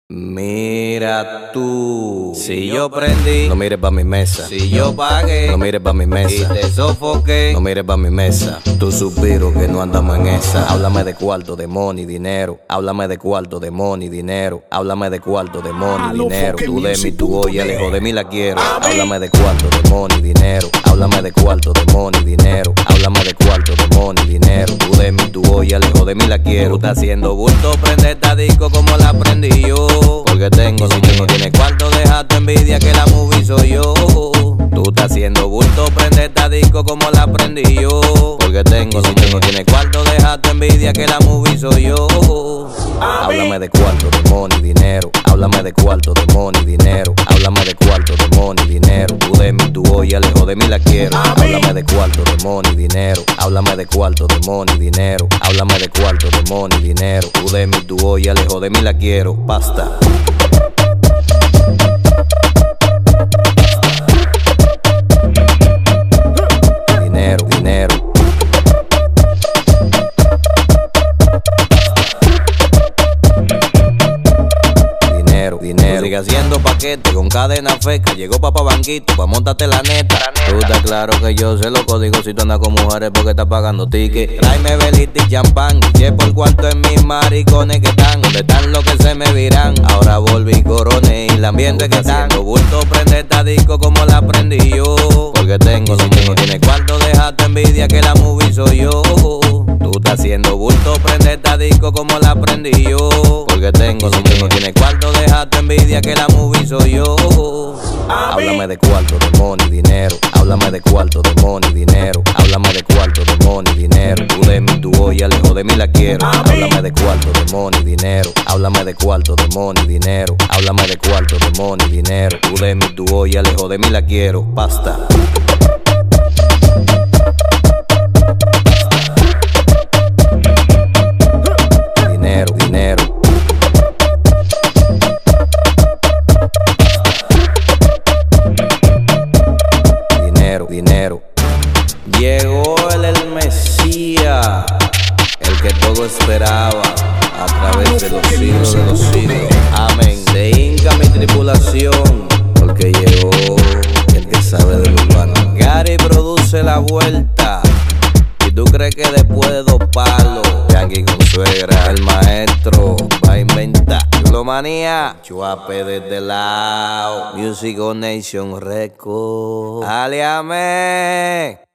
Mira tú, si yo prendí, no mires pa' mi mesa. Si yo pagué, no mires pa' mi mesa. Y te sofoqué, no mires pa' mi mesa. Tú suspiro que no andamos en esa. Háblame de cuarto, de money, dinero. Háblame de cuarto, de money, dinero. Háblame de cuarto, de money, dinero. Tú de mí, tú oye, lejos de mí la quiero. Háblame de cuarto, de money, dinero. Háblame de cuarto, de money, dinero. Háblame de cuarto, de money, dinero. Tú de mí, tú oye, lejos de mí la quiero. Tú estás haciendo bulto, prende esta disco como la prendí yo. Porque tengo, si tú no tienes cuarto, deja tu envidia que la movie soy yo. Tú estás haciendo bulto, prende esta disco como la prendí yo. Porque tengo, si tú no tienes cuarto, deja tu envidia que la movie soy yo. Háblame de cuarto, de money, dinero. Háblame de cuarto, de money, dinero. Háblame de cuarto, de money, dinero. Tú de mí, tú oye, lejos de mí la quiero. Háblame de cuarto, de money, dinero. Háblame de cuarto, de money, dinero. Háblame de cuarto, de money, dinero. Tú de mí, tú oye, lejos de mí la quiero. Basta. Dinero, dinero. Dinero. Sigue haciendo paquete con cadena feca. Llegó papá Banquito pa' montarte la neta. Tú estás claro que yo sé los códigos si tú andas con mujeres porque estás pagando ticket. Tráeme velita y champán. Y por el cuarto en mis maricones que están. Donde están los que se me virán. Ahora volví coroné y el ambiente que están. Los bultos prende esta disco como la prendí yo. Porque tengo, si tú no tienes cuarto, deja tu envidia que la movie soy yo. Tú estás haciendo bulto, prende esta disco como la prendí yo. Porque tengo, si tú no tienes cuarto, deja tu envidia que la movie soy yo. Háblame de cuarto, de money, dinero. Háblame de cuarto, de money, dinero. Háblame de cuarto, de money, dinero. Tú de mí, tú oye, lejos de mí la quiero. Háblame de cuarto, de money, dinero. Háblame de cuarto, de money, dinero. Háblame de cuarto, de money, dinero. Tú de mí, tú oye, lejos de mí la quiero. Basta. Dinero, dinero. Dinero. Llegó el Mesías, el que todo esperaba, a través de los siglos de los siglos. Amén. De Inca mi tripulación, porque llegó el que sabe de lo urbano. Gary produce la vuelta. ¿Y tú crees que después de 2 palos, Yankee con suegra, el maestro va a inventar? Manía, Chuape desde lado, Music on Nation Record. ¡Aliame!